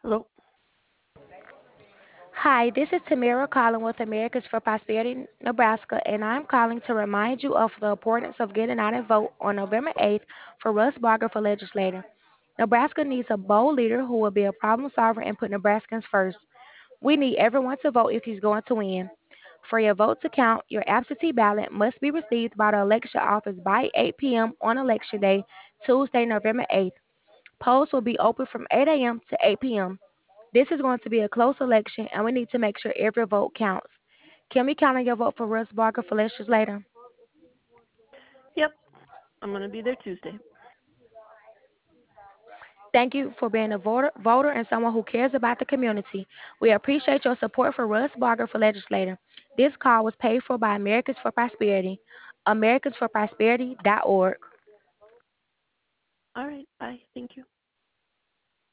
Hello. Hi, this is Tamara calling with Americans for Prosperity, Nebraska, and I'm calling to remind you of the importance of getting out and vote on November 8th for Russ Barger for legislator. Nebraska needs a bold leader who will be a problem solver and put Nebraskans first. We need everyone to vote if he's going to win. For your vote to count, your absentee ballot must be received by the election office by 8 p.m. on election day, Tuesday, November 8th. Polls will be open from 8 a.m. to 8 p.m. This is going to be a close election, and we need to make sure every vote counts. Can we count on your vote for Russ Barker for legislator? Yep. I'm gonna be there Tuesday. Thank you for being a voter and someone who cares about the community. We appreciate your support for Russ Barker for legislator. This call was paid for by Americans for Prosperity. Americans for Prosperity.org. All right. Bye. Thank you.